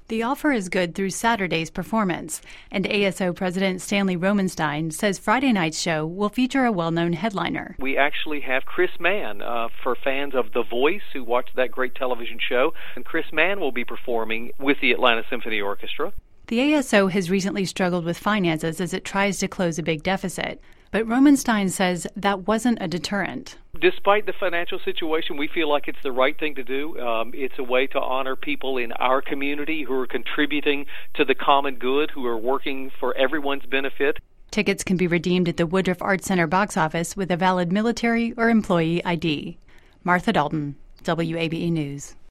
The offer is good through Saturday's performance, and ASO President Stanley Romenstein says Friday night's show will feature a well-known headliner. We actually have Chris Mann for fans of The Voice who watched that great television show, and Chris Mann will be performing with the Atlanta Symphony Orchestra. The ASO has recently struggled with finances as it tries to close a big deficit, but Romenstein says that wasn't a deterrent. Despite the financial situation, we feel like it's the right thing to do. It's a way to honor people in our community who are contributing to the common good, who are working for everyone's benefit. Tickets can be redeemed at the Woodruff Arts Center box office with a valid military or employee ID. Martha Dalton, WABE News.